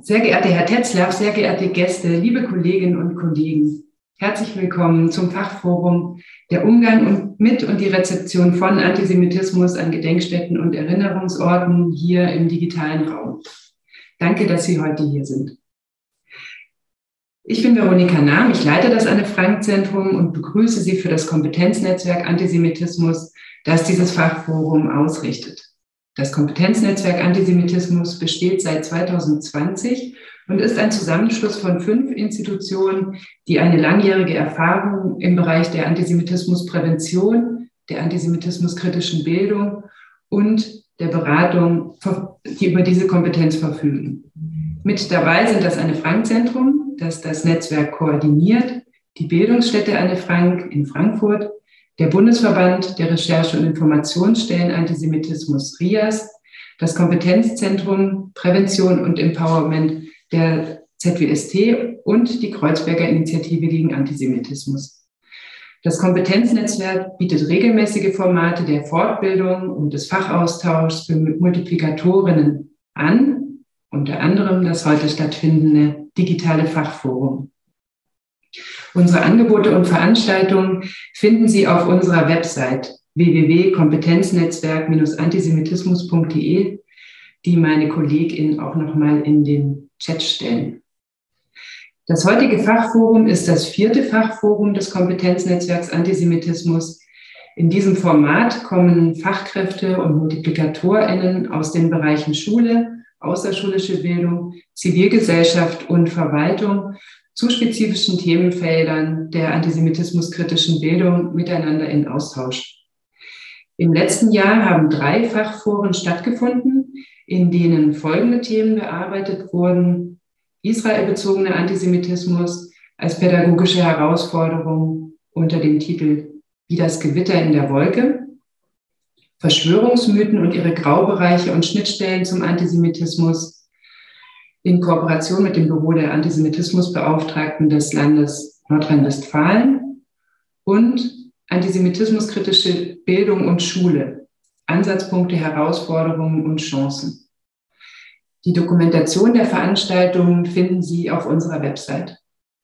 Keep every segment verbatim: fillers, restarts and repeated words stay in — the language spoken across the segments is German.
Sehr geehrter Herr Tetzlaff, sehr geehrte Gäste, liebe Kolleginnen und Kollegen, herzlich willkommen zum Fachforum Der Umgang und mit und die Rezeption von Antisemitismus an Gedenkstätten und Erinnerungsorten hier im digitalen Raum. Danke, dass Sie heute hier sind. Ich bin Veronika Nahm, ich leite das Anne-Frank-Zentrum und begrüße Sie für das Kompetenznetzwerk Antisemitismus, das dieses Fachforum ausrichtet. Das Kompetenznetzwerk Antisemitismus besteht seit zweitausendzwanzig und ist ein Zusammenschluss von fünf Institutionen, die eine langjährige Erfahrung im Bereich der Antisemitismusprävention, der antisemitismuskritischen Bildung und der Beratung, die über diese Kompetenz verfügen. Mit dabei sind das Anne-Frank-Zentrum, das das Netzwerk koordiniert, die Bildungsstätte Anne Frank in Frankfurt, der Bundesverband der Recherche- und Informationsstellen Antisemitismus R I A S, das Kompetenzzentrum Prävention und Empowerment der Z W S T und die Kreuzberger Initiative gegen Antisemitismus. Das Kompetenznetzwerk bietet regelmäßige Formate der Fortbildung und des Fachaustauschs für Multiplikatorinnen an, unter anderem das heute stattfindende digitale Fachforum. Unsere Angebote und Veranstaltungen finden Sie auf unserer Website w w w punkt kompetenznetzwerk antisemitismus punkt de, die meine KollegInnen auch nochmal in den Chat stellen. Das heutige Fachforum ist das vierte Fachforum des Kompetenznetzwerks Antisemitismus. In diesem Format kommen Fachkräfte und MultiplikatorInnen aus den Bereichen Schule, außerschulische Bildung, Zivilgesellschaft und Verwaltung zu spezifischen Themenfeldern der antisemitismuskritischen Bildung miteinander in Austausch. Im letzten Jahr haben drei Fachforen stattgefunden, in denen folgende Themen bearbeitet wurden: israelbezogener Antisemitismus als pädagogische Herausforderung unter dem Titel Wie das Gewitter in der Wolke, Verschwörungsmythen und ihre Graubereiche und Schnittstellen zum Antisemitismus, in Kooperation mit dem Büro der Antisemitismusbeauftragten des Landes Nordrhein-Westfalen, und antisemitismuskritische Bildung und Schule, Ansatzpunkte, Herausforderungen und Chancen. Die Dokumentation der Veranstaltungen finden Sie auf unserer Website.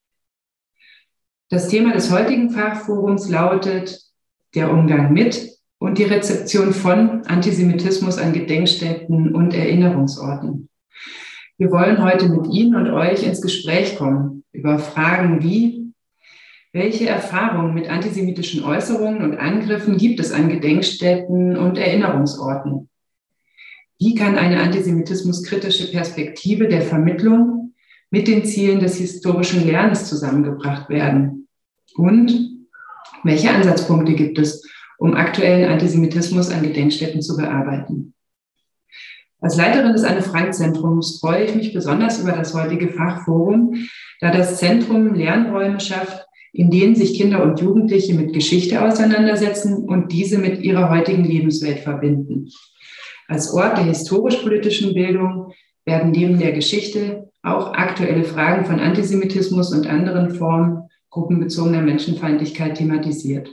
Das Thema des heutigen Fachforums lautet der Umgang mit und die Rezeption von Antisemitismus an Gedenkstätten und Erinnerungsorten. Wir wollen heute mit Ihnen und euch ins Gespräch kommen über Fragen wie: Welche Erfahrungen mit antisemitischen Äußerungen und Angriffen gibt es an Gedenkstätten und Erinnerungsorten? Wie kann eine antisemitismuskritische Perspektive der Vermittlung mit den Zielen des historischen Lernens zusammengebracht werden? Und welche Ansatzpunkte gibt es, um aktuellen Antisemitismus an Gedenkstätten zu bearbeiten? Als Leiterin des Anne-Frank-Zentrums freue ich mich besonders über das heutige Fachforum, da das Zentrum Lernräume schafft, in denen sich Kinder und Jugendliche mit Geschichte auseinandersetzen und diese mit ihrer heutigen Lebenswelt verbinden. Als Ort der historisch-politischen Bildung werden neben der Geschichte auch aktuelle Fragen von Antisemitismus und anderen Formen gruppenbezogener Menschenfeindlichkeit thematisiert.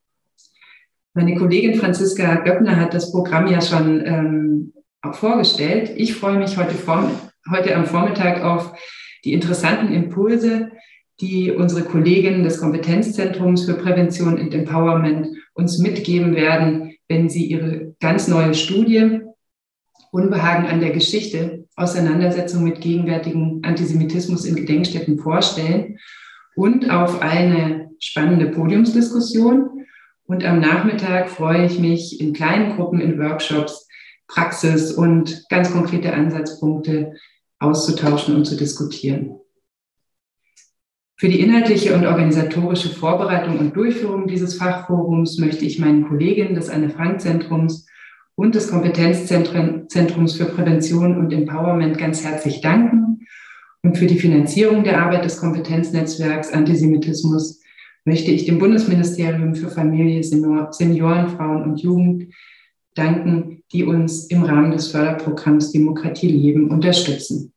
Meine Kollegin Franziska Göppner hat das Programm ja schon ähm, auch vorgestellt. Ich freue mich heute, vor, heute am Vormittag auf die interessanten Impulse, die unsere Kolleginnen des Kompetenzzentrums für Prävention und Empowerment uns mitgeben werden, wenn sie ihre ganz neue Studie Unbehagen an der Geschichte, Auseinandersetzung mit gegenwärtigem Antisemitismus in Gedenkstätten vorstellen, und auf eine spannende Podiumsdiskussion. Und am Nachmittag freue ich mich, in kleinen Gruppen, in Workshops, Praxis und ganz konkrete Ansatzpunkte auszutauschen und zu diskutieren. Für die inhaltliche und organisatorische Vorbereitung und Durchführung dieses Fachforums möchte ich meinen Kolleginnen des Anne-Frank-Zentrums und des Kompetenzzentrums für Prävention und Empowerment ganz herzlich danken. Und für die Finanzierung der Arbeit des Kompetenznetzwerks Antisemitismus möchte ich dem Bundesministerium für Familie, Senioren, Frauen und Jugend danken, die uns im Rahmen des Förderprogramms Demokratie leben unterstützen.